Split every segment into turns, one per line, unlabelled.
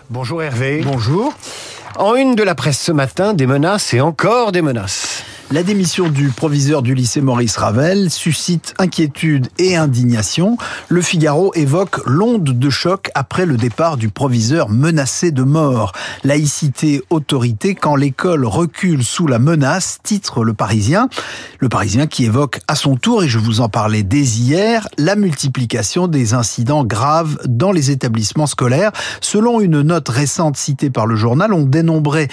Bonjour Hervé.
Bonjour.
En une de la presse ce matin, des menaces et encore des menaces.
La démission du proviseur du lycée Maurice Ravel suscite inquiétude et indignation. Le Figaro évoque l'onde de choc après le départ du proviseur menacé de mort. Laïcité, autorité, quand l'école recule sous la menace, titre Le Parisien. Le Parisien qui évoque à son tour, et je vous en parlais dès hier, la multiplication des incidents graves dans les établissements scolaires. Selon une note récente citée par le journal, on dénombrait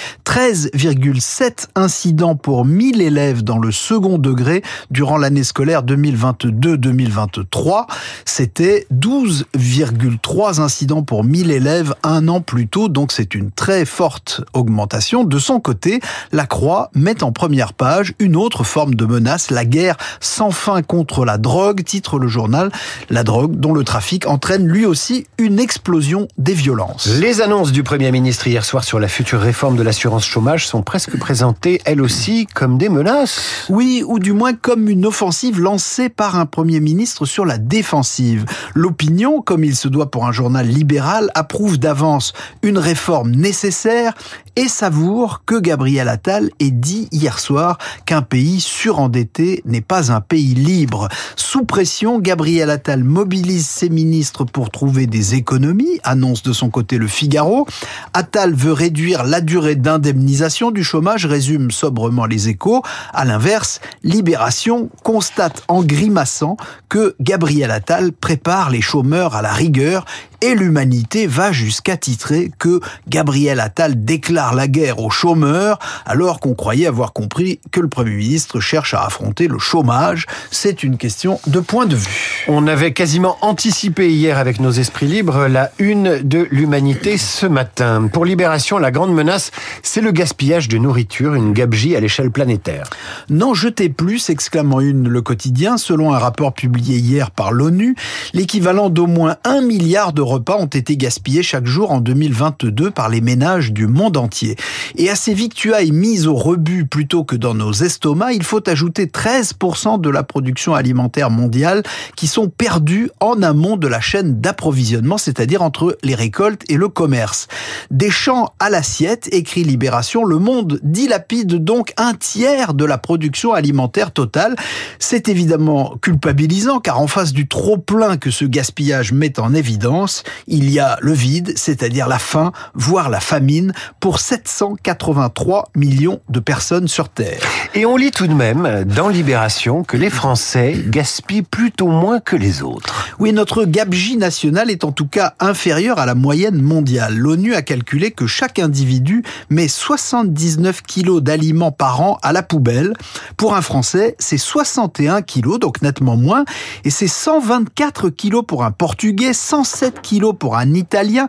13,7 incidents pour 1000 élèves dans le second degré durant l'année scolaire 2022-2023. C'était 12,3 incidents pour 1000 élèves un an plus tôt, donc c'est une très forte augmentation. De son côté, La Croix met en première page une autre forme de menace, la guerre sans fin contre la drogue, titre le journal. La drogue dont le trafic entraîne lui aussi une explosion des violences.
Les annonces du Premier ministre hier soir sur la future réforme de l'assurance chômage sont presque présentées, elles aussi, comme des menaces.
Oui, ou du moins comme une offensive lancée par un Premier ministre sur la défensive. L'opinion, comme il se doit pour un journal libéral, approuve d'avance une réforme nécessaire et savoure que Gabriel Attal ait dit hier soir qu'un pays surendetté n'est pas un pays libre. Sous pression, Gabriel Attal mobilise ses ministres pour trouver des économies, annonce de son côté Le Figaro. Attal veut réduire la durée d'indemnisation du chômage, résume sobrement Les Échos. À l'inverse, Libération constate en grimaçant que Gabriel Attal prépare les chômeurs à la rigueur. Et l'Humanité va jusqu'à titrer que Gabriel Attal déclare la guerre aux chômeurs alors qu'on croyait avoir compris que le Premier ministre cherche à affronter le chômage. C'est une question de point de vue.
On avait quasiment anticipé hier avec nos esprits libres la une de l'Humanité ce matin. Pour Libération, la grande menace, c'est le gaspillage de nourriture, une gabegie à l'échelle planétaire.
N'en jetez plus, exclame en une Le Quotidien. Selon un rapport publié hier par l'ONU, l'équivalent d'au moins 1 milliard de repas ont été gaspillés chaque jour en 2022 par les ménages du monde entier. Et à ces victuailles mises au rebut plutôt que dans nos estomacs, il faut ajouter 13% de la production alimentaire mondiale qui sont perdus en amont de la chaîne d'approvisionnement, c'est-à-dire entre les récoltes et le commerce. Des champs à l'assiette, écrit Libération, le monde dilapide donc un tiers de la production alimentaire totale. C'est évidemment culpabilisant car en face du trop-plein que ce gaspillage met en évidence, il y a le vide, c'est-à-dire la faim, voire la famine, pour 783 millions de personnes sur Terre.
Et on lit tout de même dans Libération que les Français gaspillent plutôt moins que les autres.
Oui, notre gabegie nationale est en tout cas inférieure à la moyenne mondiale. L'ONU a calculé que chaque individu met 79 kilos d'aliments par an à la poubelle. Pour un Français, c'est 61 kilos, donc nettement moins, et c'est 124 kilos pour un Portugais, 107 kilos pour un Italien,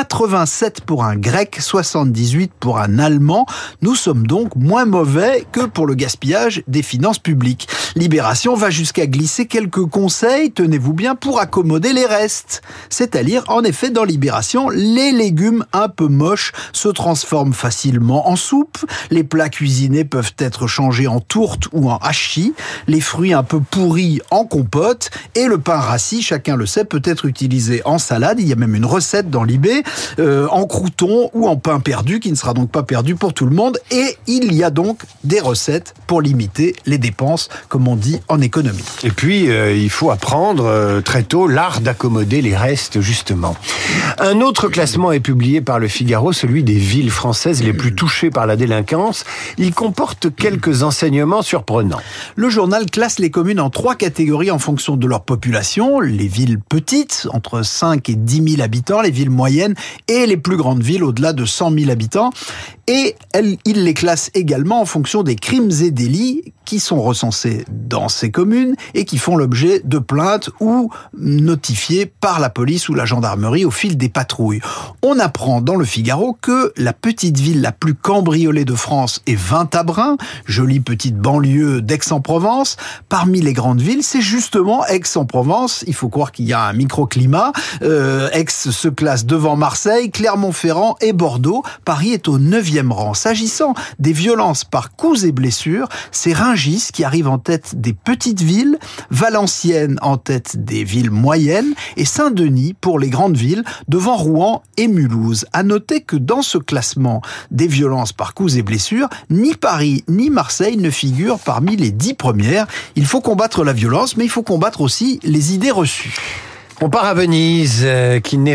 87 pour un Grec, 78 pour un Allemand. Nous sommes donc moins mauvais que pour le gaspillage des finances publiques. Libération va jusqu'à glisser quelques conseils, tenez-vous bien, pour accommoder les restes. C'est-à-dire, en effet, dans Libération, les légumes un peu moches se transforment facilement en soupe, les plats cuisinés peuvent être changés en tourte ou en hachis, les fruits un peu pourris en compote, et le pain rassis, chacun le sait, peut être utilisé en salade. Il y a même une recette dans Libé, en croûton ou en pain perdu, qui ne sera donc pas perdu pour tout le monde. Et il y a donc des recettes pour limiter les dépenses, comme on dit en économie.
Et puis, il faut apprendre très tôt l'art d'accommoder les restes, justement. Un autre classement est publié par Le Figaro, celui des villes françaises les plus touchées par la délinquance. Il comporte quelques enseignements surprenants.
Le journal classe les communes en 3 catégories en fonction de leur population. Les villes petites, entre 5 et 10 000 habitants, les villes moyennes et les plus grandes villes au-delà de 100 000 habitants. Et il les classe également en fonction des crimes et délits qui sont recensés dans ces communes et qui font l'objet de plaintes ou notifiés par la police ou la gendarmerie au fil des patrouilles. On apprend dans Le Figaro que la petite ville la plus cambriolée de France est Vintabren, jolie petite banlieue d'Aix-en-Provence. Parmi les grandes villes, c'est justement Aix-en-Provence. Il faut croire qu'il y a un microclimat Aix se classe devant Marseille, Clermont-Ferrand et Bordeaux. Paris est au 9e rang. S'agissant des violences par coups et blessures, c'est Rungis qui arrive en tête des petites villes, Valenciennes en tête des villes moyennes et Saint-Denis pour les grandes villes devant Rouen et Mulhouse. À noter que dans ce classement des violences par coups et blessures, ni Paris ni Marseille ne figurent parmi les 10 premières. Il faut combattre la violence, mais il faut combattre aussi les idées reçues.
On part à Venise, qui n'est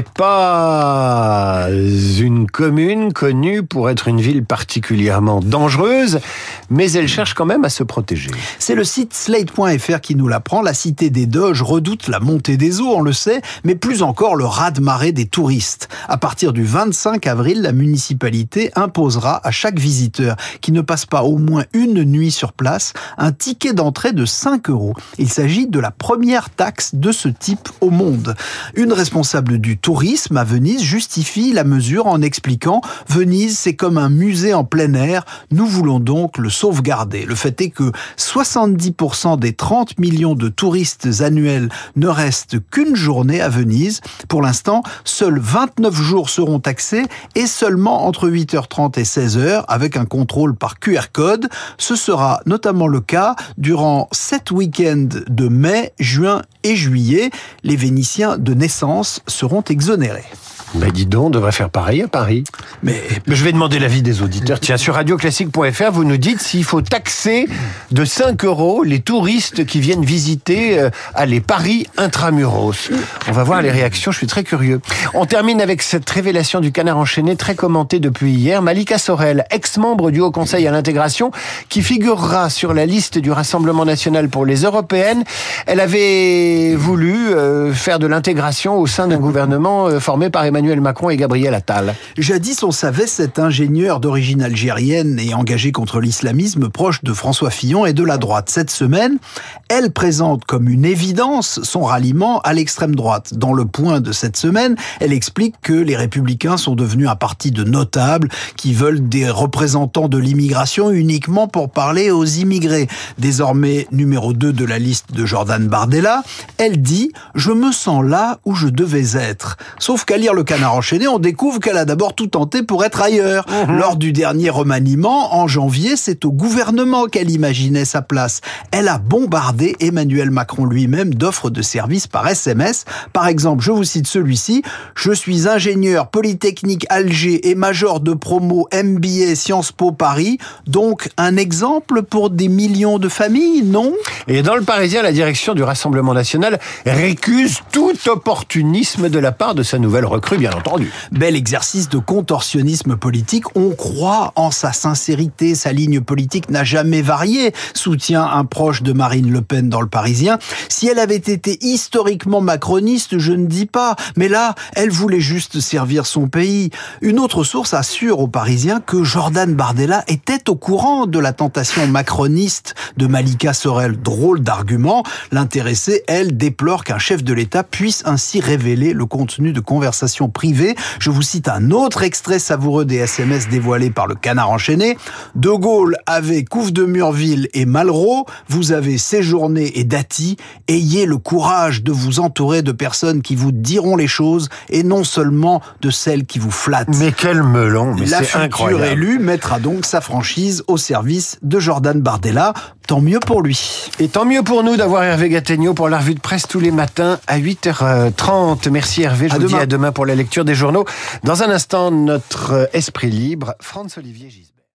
pas une commune connue pour être une ville particulièrement dangereuse, mais elle cherche quand même à se protéger.
C'est le site Slate.fr qui nous l'apprend. La cité des Doges redoute la montée des eaux, on le sait, mais plus encore le raz-de-marée des touristes. À partir du 25 avril, la municipalité imposera à chaque visiteur qui ne passe pas au moins une nuit sur place un ticket d'entrée de 5 €. Il s'agit de la première taxe de ce type au monde. Une responsable du tourisme à Venise justifie la mesure en expliquant « Venise, c'est comme un musée en plein air, nous voulons donc le sauvegarder ». Le fait est que 70% des 30 millions de touristes annuels ne restent qu'une journée à Venise. Pour l'instant, seuls 29 jours seront taxés et seulement entre 8h30 et 16h avec un contrôle par QR code. Ce sera notamment le cas durant 7 week-ends de mai, juin et juillet. Les Vénitiens de naissance seront exonérés.
Ben dis donc, on devrait faire pareil à Paris. Mais je vais demander l'avis des auditeurs. Tiens, sur radioclassique.fr, vous nous dites s'il faut taxer de 5 € les touristes qui viennent visiter les Paris intramuros. On va voir les réactions, je suis très curieux. On termine avec cette révélation du Canard enchaîné, très commentée depuis hier. Malika Sorel, ex-membre du Haut Conseil à l'intégration, qui figurera sur la liste du Rassemblement national pour les européennes. Elle avait voulu faire de l'intégration au sein d'un gouvernement formé par Emmanuel Macron et Gabriel Attal.
Jadis, on savait cet ingénieur d'origine algérienne et engagé contre l'islamisme proche de François Fillon et de la droite. Cette semaine, elle présente comme une évidence son ralliement à l'extrême droite. Dans le point de cette semaine, elle explique que les Républicains sont devenus un parti de notables qui veulent des représentants de l'immigration uniquement pour parler aux immigrés. Désormais numéro 2 de la liste de Jordan Bardella, elle dit « Je me sens là où je devais être ». Sauf qu'à lire le Canard enchaîné, on découvre qu'elle a d'abord tout tenté pour être ailleurs. Lors du dernier remaniement, en janvier, c'est au gouvernement qu'elle imaginait sa place. Elle a bombardé Emmanuel Macron lui-même d'offres de services par SMS. Par exemple, je vous cite celui-ci, « Je suis ingénieur Polytechnique Alger et major de promo MBA Sciences Po Paris. Donc, un exemple pour des millions de familles, non ?»
Et dans le Parisien, la direction du Rassemblement national récuse tout opportunisme de la part de sa nouvelle recrue, bien entendu.
Bel exercice de contorsionnisme politique. On croit en sa sincérité. Sa ligne politique n'a jamais varié, soutient un proche de Marine Le Pen dans le Parisien. Si elle avait été historiquement macroniste, je ne dis pas. Mais là, elle voulait juste servir son pays. Une autre source assure aux Parisiens que Jordan Bardella était au courant de la tentation macroniste de Malika Sorel. Drôle d'argument. L'intéressée, elle, déplore qu'un chef de l'État puisse ainsi révéler le contenu de conversations privées. Je vous cite un autre extrait savoureux des SMS dévoilés par le Canard enchaîné. De Gaulle avait Couve de Murville et Malraux. Vous avez Séjourné et Dati. Ayez le courage de vous entourer de personnes qui vous diront les choses et non seulement de celles qui vous flattent.
Mais quel melon, mais
la
c'est incroyable.
La future élue mettra donc sa franchise au service de Jordan Bardella. Tant mieux pour lui.
Et tant mieux pour nous d'avoir Hervé Gattegno pour la revue de presse tous les matins à 8h30. Merci Hervé, je vous dis à demain pour la lecture des journaux. Dans un instant, notre esprit libre, Franz-Olivier Gisbert.